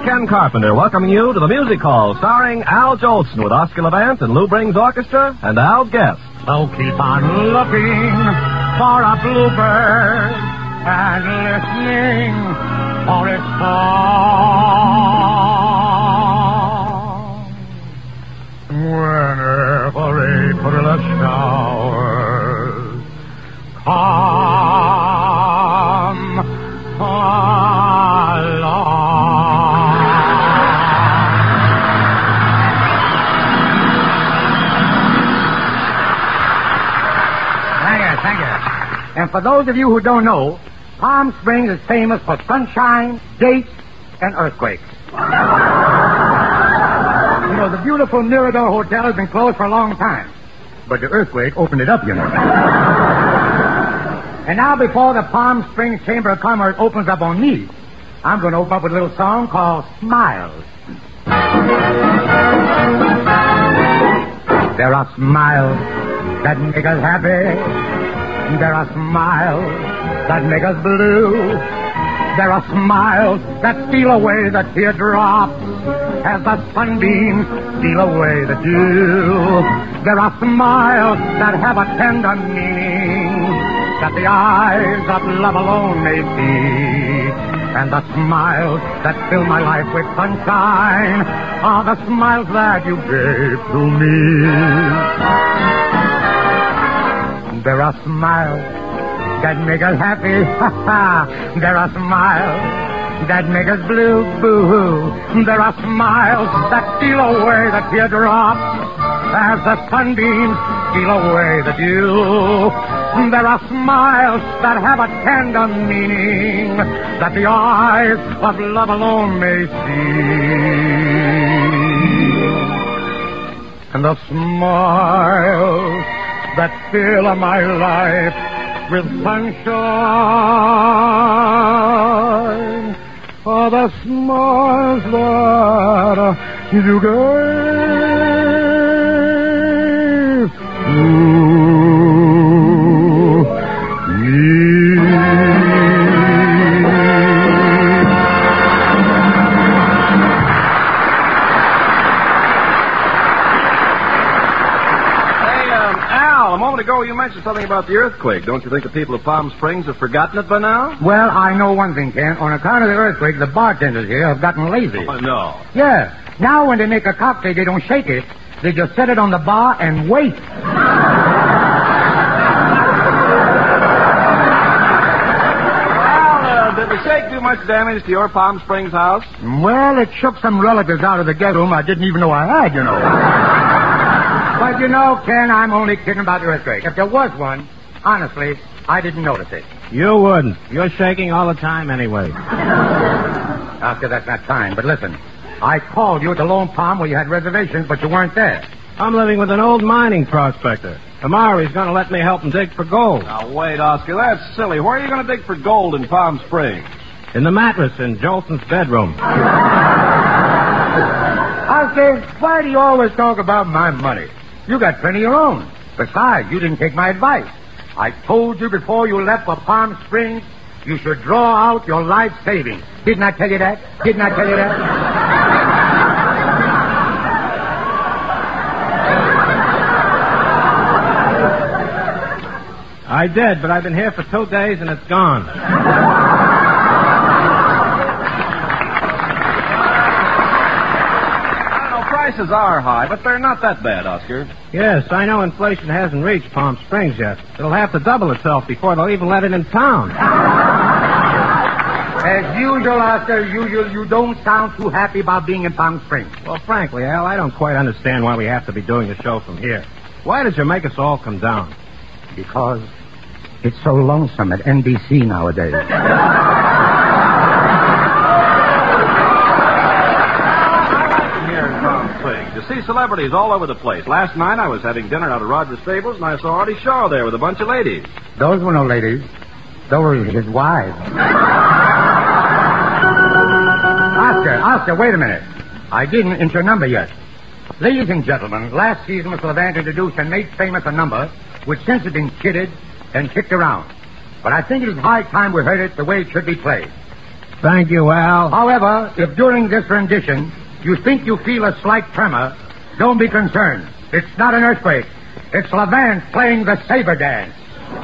Ken Carpenter welcoming you to the Music Hall, starring Al Jolson with Oscar Levant and Lou Brings Orchestra and Al's guest. So keep on looking for a bluebird and listening for its song. Whenever April showers come along. Thank you. And for those of you who don't know, Palm Springs is famous for sunshine, dates, and earthquakes. You know, the beautiful Mirador Hotel has been closed for a long time. But the earthquake opened it up, you know. And now before the Palm Springs Chamber of Commerce opens up on me, I'm going to open up with a little song called Smiles. There are smiles that make us happy. There are smiles that make us blue. There are smiles that steal away the teardrops as the sunbeams steal away the dew. There are smiles that have a tender meaning that the eyes of love alone may see. And the smiles that fill my life with sunshine are the smiles that you gave to me. There are smiles that make us happy. There are smiles that make us blue. Boo-hoo. There are smiles that steal away the teardrops as the sunbeams steal away the dew. There are smiles that have a tender meaning that the eyes of love alone may see. And the smiles that fill my life with sunshine are the smiles that you gave to me. A moment ago, you mentioned something about the earthquake. Don't you think the people of Palm Springs have forgotten it by now? Well, I know one thing, Ken. On account of the earthquake, the bartenders here have gotten lazy. Oh, no. Yeah. Now when they make a cocktail, they don't shake it. They just set it on the bar and wait. Well, did the shake do much damage to your Palm Springs house? Well, it shook some relatives out of the guest room I didn't even know I had, you know. But you know, Ken, I'm only kidding about the earthquake. If there was one, honestly, I didn't notice it. You wouldn't. You're shaking all the time anyway. Oscar, that's not time. But listen, I called you at the Lone Palm where you had reservations, but you weren't there. I'm living with an old mining prospector. Tomorrow he's going to let me help him dig for gold. Now, wait, Oscar, that's silly. Where are you going to dig for gold in Palm Springs? In the mattress in Jolson's bedroom. Oscar, why do you always talk about my money? You got plenty of your own. Besides, you didn't take my advice. I told you before you left for Palm Springs, you should draw out your life savings. Didn't I tell you that? Didn't I tell you that? I did, but I've been here for 2 days and it's gone. Prices are high, but they're not that bad, Oscar. Yes, I know inflation hasn't reached Palm Springs yet. It'll have to double itself before they'll even let it in town. As usual, Oscar, you don't sound too happy about being in Palm Springs. Well, frankly, Al, I don't quite understand why we have to be doing the show from here. Why did you make us all come down? Because it's so lonesome at NBC nowadays. You see celebrities all over the place. Last night I was having dinner out at Roger's Stables, and I saw Artie Shaw there with a bunch of ladies. Those were no ladies. Those were his wives. Oscar, wait a minute. I didn't enter your number yet. Ladies and gentlemen, last season Mr. Levant introduced and made famous a number which since has been kidded and kicked around. But I think it is high time we heard it the way it should be played. Thank you, Al. However, if during this rendition you think you feel a slight tremor, don't be concerned. It's not an earthquake. It's Levant playing the saber dance.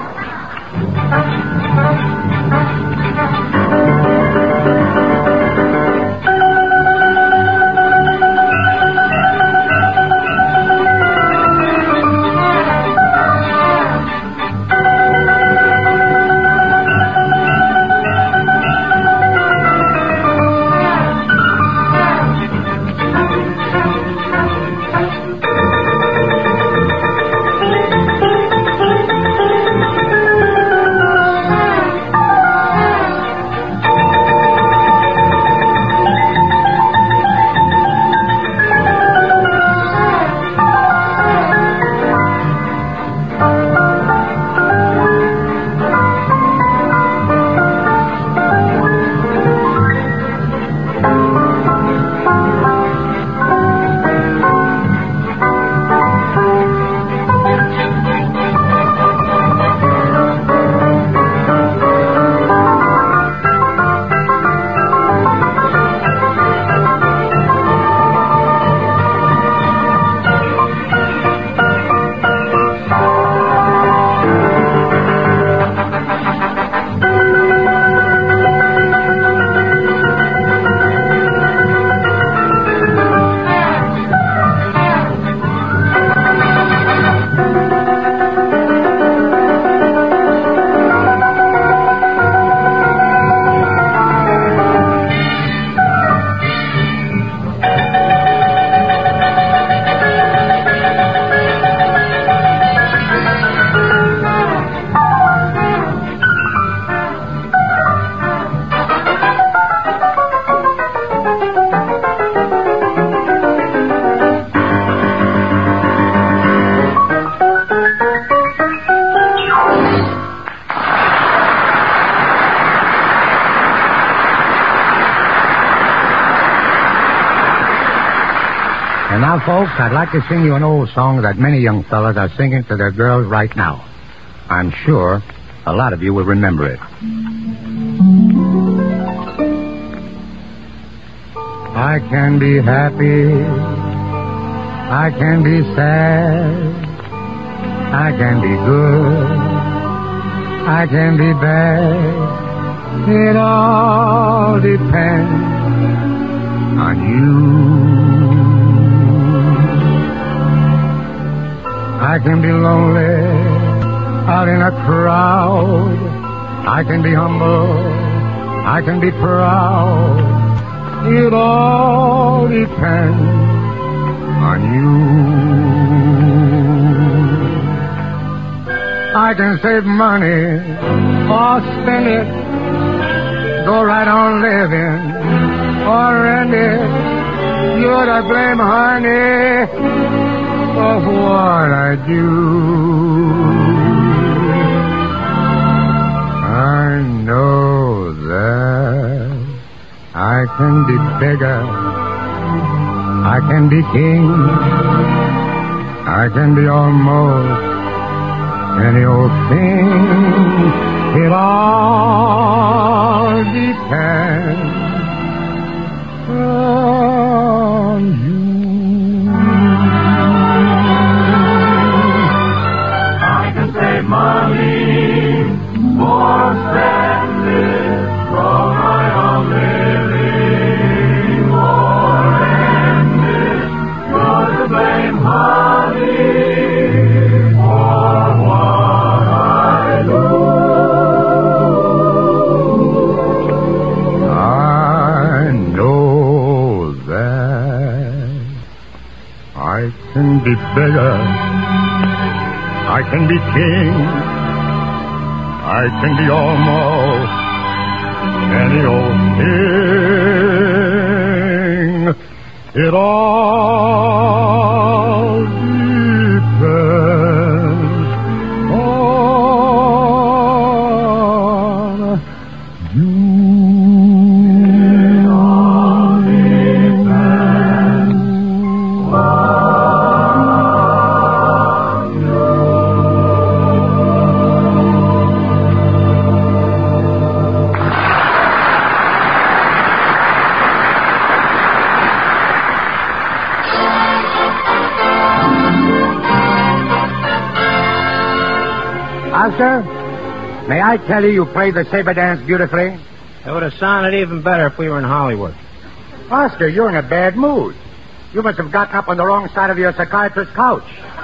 And now, folks, I'd like to sing you an old song that many young fellas are singing to their girls right now. I'm sure a lot of you will remember it. I can be happy. I can be sad. I can be good. I can be bad. It all depends on you. I can be lonely out in a crowd. I can be humble. I can be proud. It all depends on you. I can save money or spend it. Go right on living or rent it. You're to blame, honey, of what I do. I know that I can be beggar, I can be king, I can be almost any old thing. It all depends on you. Money for spending from my own living or ended. You're to blame, honey, for what I do. I know that I can be bigger. I can be king. I can be almost any old thing. It all depends on you. It all depends on Oscar, may I tell you played the saber dance beautifully? It would have sounded even better if we were in Hollywood. Oscar, you're in a bad mood. You must have gotten up on the wrong side of your psychiatrist's couch.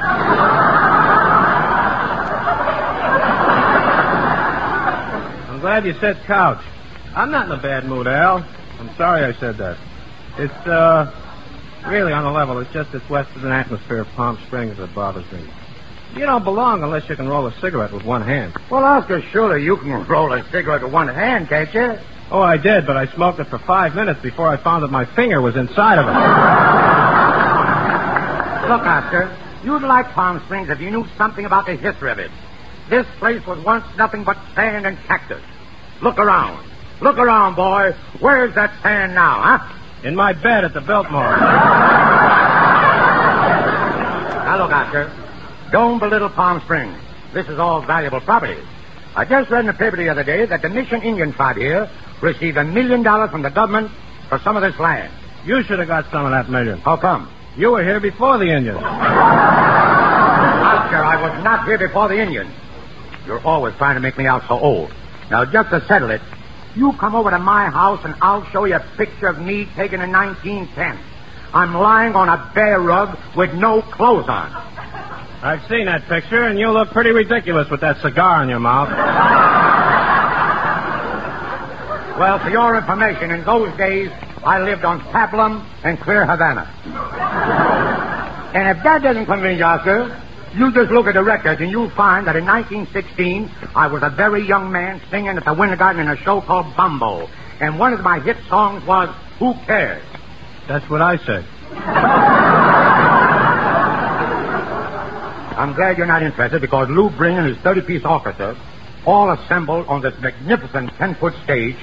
I'm glad you said couch. I'm not in a bad mood, Al. I'm sorry I said that. It's, really on the level. It's just this western atmosphere of Palm Springs that bothers me. You don't belong unless you can roll a cigarette with one hand. Well, Oscar, surely you can roll a cigarette with one hand, can't you? Oh, I did, but I smoked it for 5 minutes before I found that my finger was inside of it. Look, Oscar, you'd like Palm Springs if you knew something about the history of it. This place was once nothing but sand and cactus. Look around. Look around, boy. Where's that sand now, huh? In my bed at the Biltmore. Now, look, Oscar. Don't belittle Palm Springs. This is all valuable property. I just read in the paper the other day that the Mission Indian tribe here received $1 million from the government for some of this land. You should have got some of that million. How come? You were here before the Indians. Oscar, I was not here before the Indians. You're always trying to make me out so old. Now, just to settle it, you come over to my house and I'll show you a picture of me taken in 1910. I'm lying on a bear rug with no clothes on. I've seen that picture, and you look pretty ridiculous with that cigar in your mouth. Well, for your information, in those days, I lived on Pablum and Clear Havana. And if that doesn't convince you, Oscar, you just look at the records and you'll find that in 1916, I was a very young man singing at the Winter Garden in a show called Bumbo. And one of my hit songs was, Who Cares? That's what I said. I'm glad you're not interested because Lou Bring and his 30-piece orchestra all assembled on this magnificent 10-foot stage.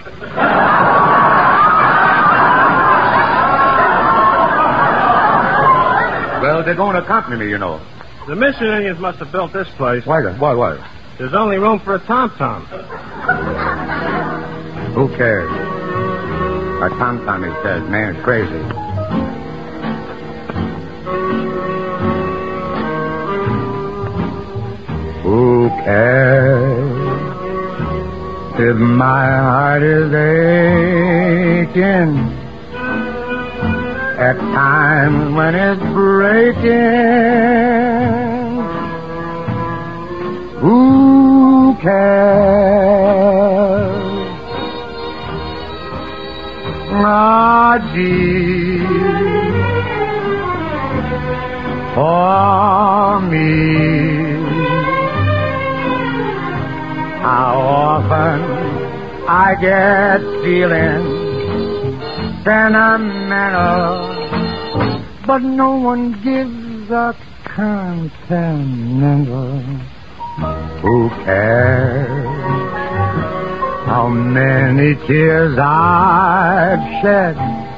Well, they're going to accompany me, you know. The Mission Indians must have built this place. Why? There's only room for a tom-tom. Who cares? A tom-tom, he says. Man, it's crazy. Who cares if my heart is aching at times when it's breaking? Who cares? Ah, gee, for me. How often I get feeling sentimental, but no one gives a continental. Who cares how many tears I've shed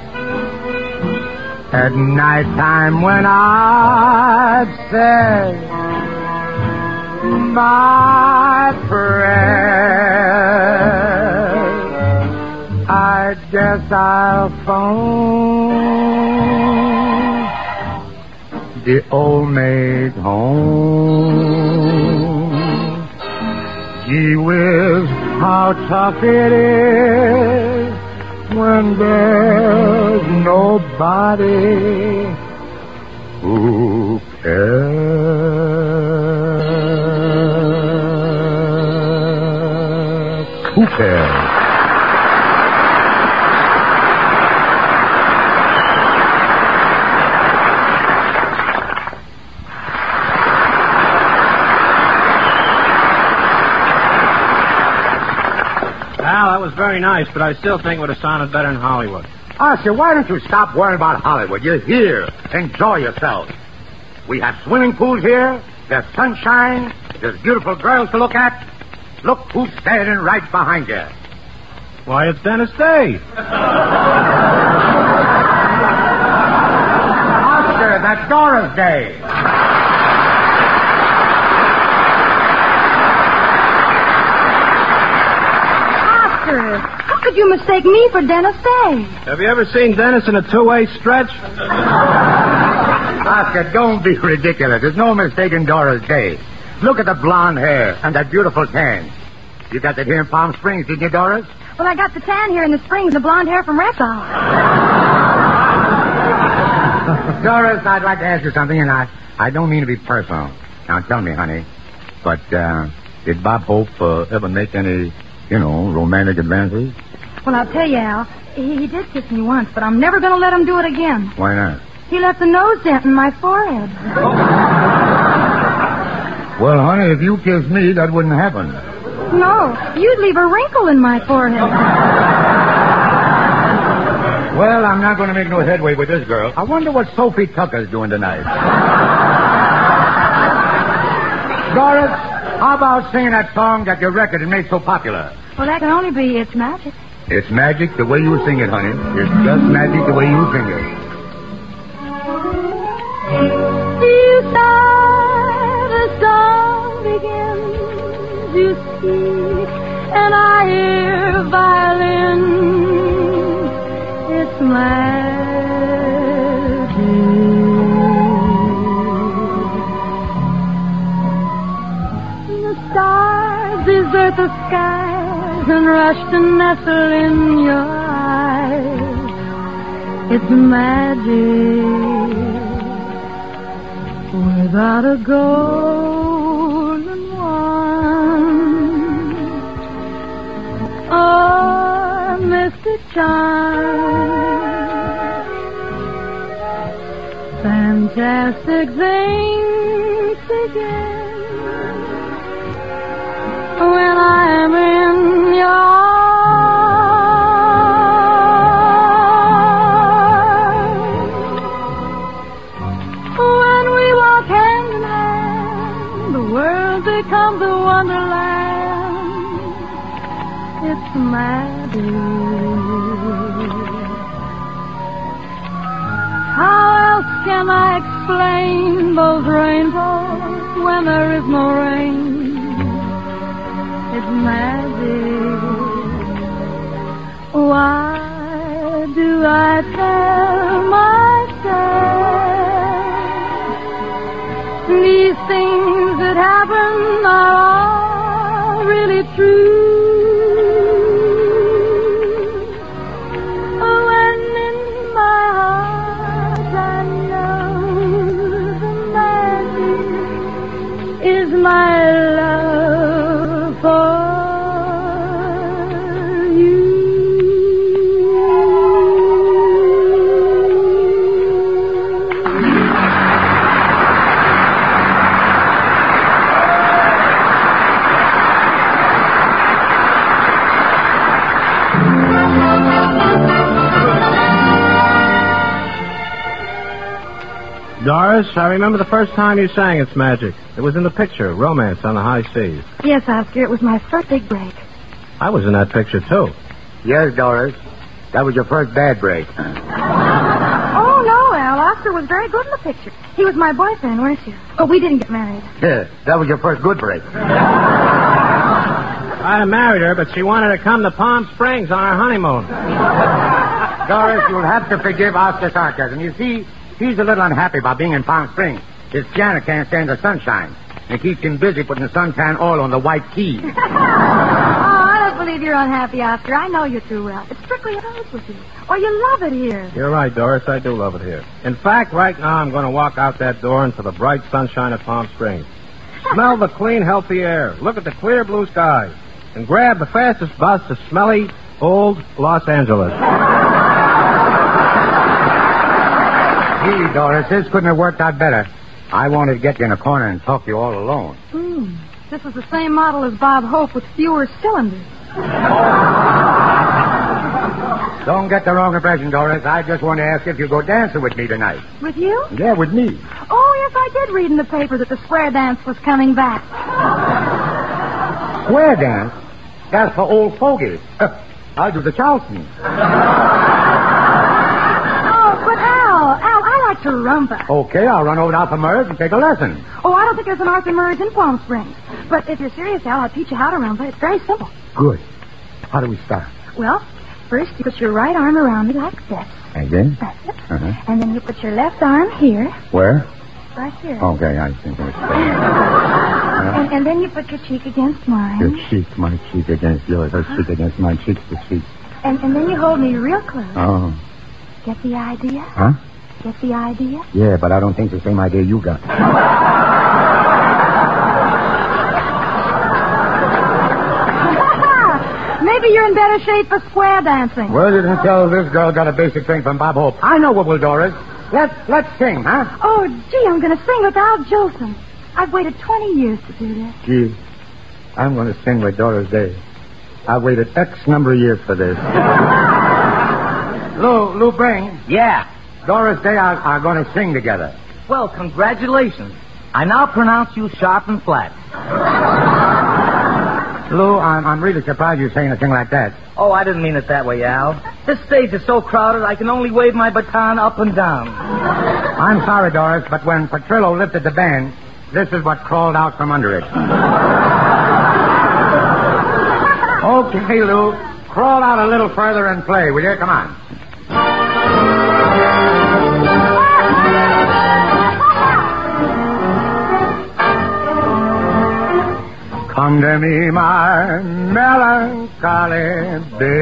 at night time when I've said my prayers? I guess I'll phone the old maid home. Gee whiz, how tough it is when there's nobody who cares. Who cares? Al, that was very nice, but I still think it would have sounded better in Hollywood. Oscar, why don't you stop worrying about Hollywood? You're here. Enjoy yourself. We have swimming pools here. There's sunshine. There's beautiful girls to look at. Look who's standing right behind you. Why, it's Dennis Day. Oscar, that's Doris Day. Oscar, how could you mistake me for Dennis Day? Have you ever seen Dennis in a two-way stretch? Oscar, don't be ridiculous. There's no mistaking Doris Day. Look at the blonde hair and that beautiful tan. You got that here in Palm Springs, didn't you, Doris? Well, I got the tan here in the springs, the blonde hair from Rexall. Doris, I'd like to ask you something, and I don't mean to be personal. Now, tell me, honey, but did Bob Hope ever make any, romantic advances? Well, I'll tell you, Al, he did kiss me once, but I'm never going to let him do it again. Why not? He left a nose dent in my forehead. Well, honey, if you kissed me, that wouldn't happen. No, you'd leave a wrinkle in my forehead. Well, I'm not going to make no headway with this girl. I wonder what Sophie Tucker's doing tonight. Doris, how about singing that song that your record had made so popular? Well, that can only be It's Magic. It's magic the way you sing it, honey. It's just magic the way you sing it. You sigh, the song begins, you speak, and I hear violin. It's magic. The stars desert the skies and rush to nestle in your eyes. It's magic. Without a golden wand or mystic charm, fantastic things begin when I'm in your arms. Becomes a wonderland. It's magic. How else can I explain those rainbows when there is no rain? It's magic. Why do I tell myself these things that happen are all really true? When in my heart I know the magic is my love for you. Doris, I remember the first time you sang It's Magic. It was in the picture, Romance on the High Seas. Yes, Oscar, it was my first big break. I was in that picture, too. Yes, Doris. That was your first bad break. Oh, no, Al. Oscar was very good in the picture. He was my boyfriend, weren't you? But we didn't get married. Yeah, that was your first good break. I married her, but she wanted to come to Palm Springs on our honeymoon. Doris, you'll have to forgive Oscar's sarcasm. You see, he's a little unhappy about being in Palm Springs. His piano can't stand the sunshine. It keeps him busy putting the suntan oil on the white keys. Oh, I don't believe you're unhappy, Oscar. I know you too well. It's strictly a house with you. Oh, you love it here. You're right, Doris. I do love it here. In fact, right now I'm going to walk out that door into the bright sunshine of Palm Springs. Smell the clean, healthy air. Look at the clear blue skies. And grab the fastest bus to smelly, old Los Angeles. Gee, Doris, this couldn't have worked out better. I wanted to get you in a corner and talk to you all alone. This was the same model as Bob Hope with fewer cylinders. Don't get the wrong impression, Doris. I just want to ask if you'll go dancing with me tonight. With you? Yeah, with me. Oh, yes, I did read in the paper that the square dance was coming back. Square dance? That's for old fogies. I'll do the Charleston. I like to rumba. Okay, I'll run over to Arthur Murray's and take a lesson. Oh, I don't think there's an Arthur Murray's in Palm Springs. But if you're serious, Al, I'll teach you how to rumba. It's very simple. Good. How do we start? Well, first you put your right arm around me like this. And then? That's it. And then you put your left arm here. Where? Right here. Okay, I think. And then you put your cheek against mine. Your cheek, my cheek against yours. Her cheek against my cheek to cheek. And then you hold me real close. Oh. Get the idea? Huh? Get the idea? Yeah, but I don't think the same idea you got. Maybe you're in better shape for square dancing. Well, you can tell this girl got a basic thing from Bob Hope. I know what we'll do, Doris. Let's sing, huh? Oh, gee, I'm going to sing with Al Jolson. I've waited 20 years to do this. Gee, I'm going to sing with Doris Day. I've waited X number of years for this. Lou Bring. Yeah. Doris Day are going to sing together. Well, congratulations. I now pronounce you sharp and flat. Lou, I'm really surprised you're saying a thing like that. Oh, I didn't mean it that way, Al. This stage is so crowded, I can only wave my baton up and down. I'm sorry, Doris, but when Petrillo lifted the band, this is what crawled out from under it. Okay, Lou, crawl out a little further and play, will you? Come on. Come to me, my melancholy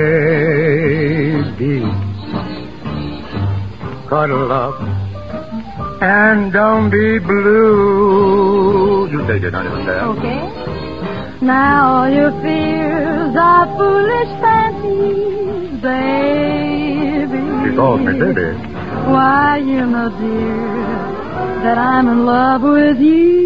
baby. Cuddle up and don't be blue. You take it, honey, Okay. Now all your fears are foolish fancies, baby. She calls me baby. Why, you know, dear, that I'm in love with you.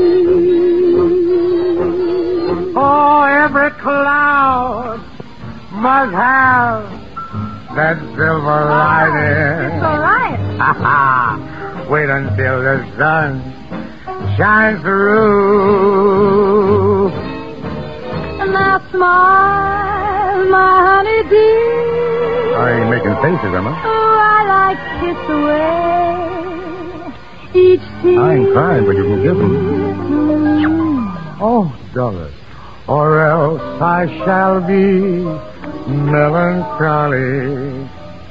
Oh, every cloud must have that silver lining. It's all right. Wait until the sun shines through. Now smile, my honey dear. I ain't making faces, am I? Oh, I like kiss away each tear. I ain't crying, but you can give them. Oh, Doris. Or else I shall be melancholy.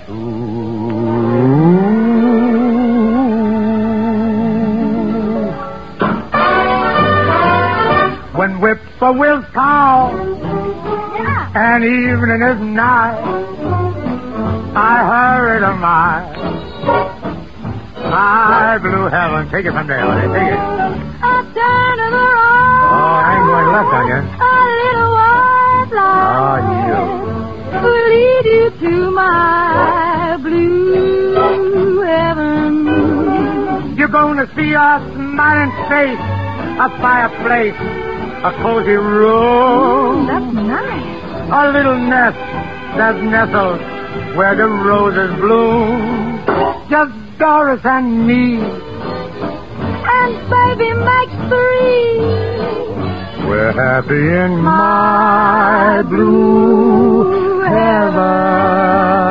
When whippoorwills call and evening is nigh, I hurry to my blue heaven. Take it from there, honey. Take it. A turn of the road. Oh, I ain't going left on you. A little white light will lead you to my blue heaven. You're going to see a smiling face, a fireplace, a cozy room. That's nice. A little nest that's nestled where the roses bloom. Just Doris and me. And baby makes three. We're happy in my blue heaven.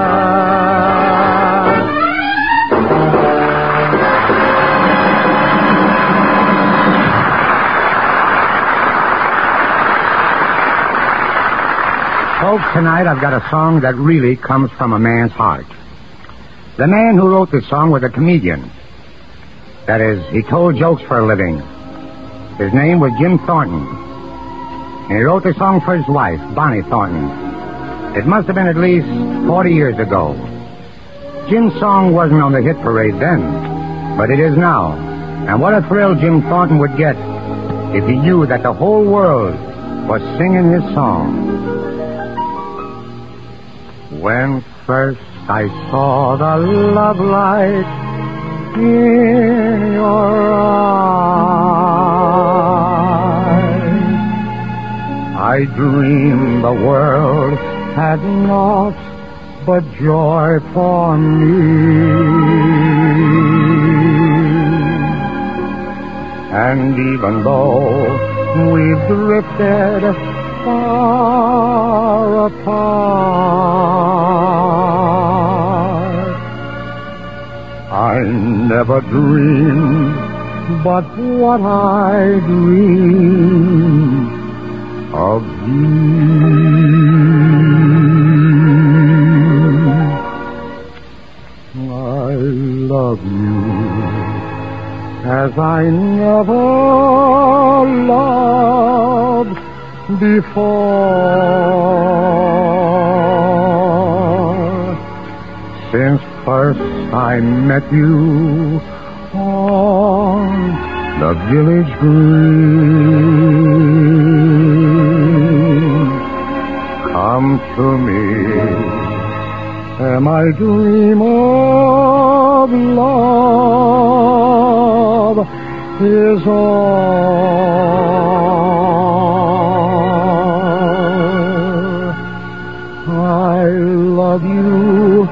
Folks, tonight I've got a song that really comes from a man's heart. The man who wrote this song was a comedian. That is, he told jokes for a living. His name was Jim Thornton. And he wrote the song for his wife, Bonnie Thornton. It must have been at least 40 years ago. Jim's song wasn't on the hit parade then, but it is now. And what a thrill Jim Thornton would get if he knew that the whole world was singing his song. When first I saw the love light in your eyes, I dreamed the world had naught but joy for me. And even though we've drifted far apart, I never dreamed but what I dreamed of you. I love you as I never loved before. Since first I met you on the village green, come to me, and my dream of love is all. I love you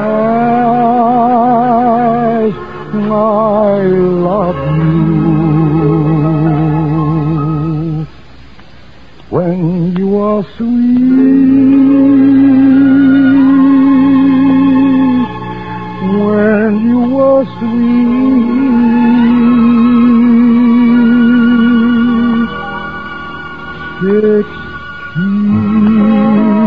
as I love you. When you are sweet, when you are sweet, 16.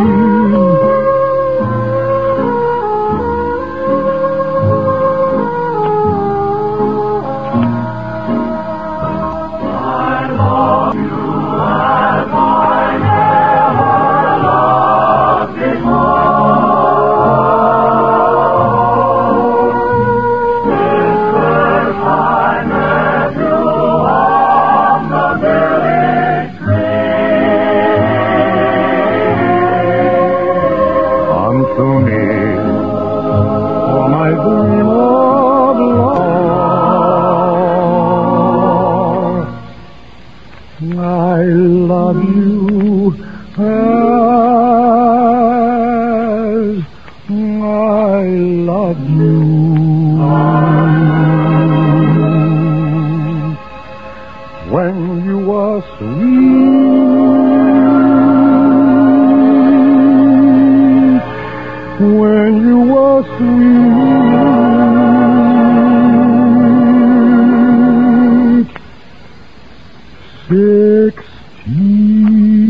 When you are sweet, when you are sweet, 16.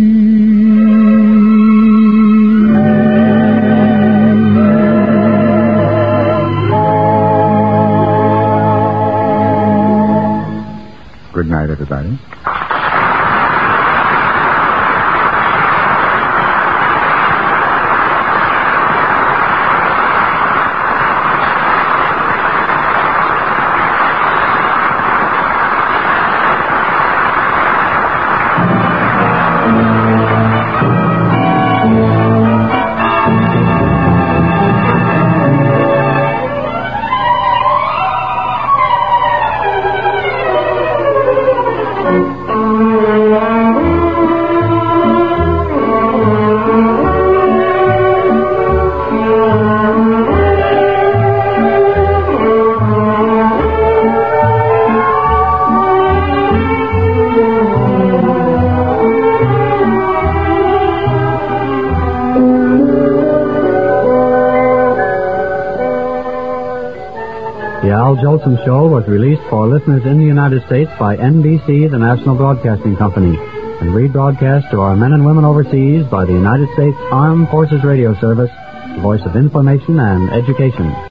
Good night, everybody. The Al Jolson Show was released for listeners in the United States by NBC, the National Broadcasting Company, and rebroadcast to our men and women overseas by the United States Armed Forces Radio Service, the voice of information and education.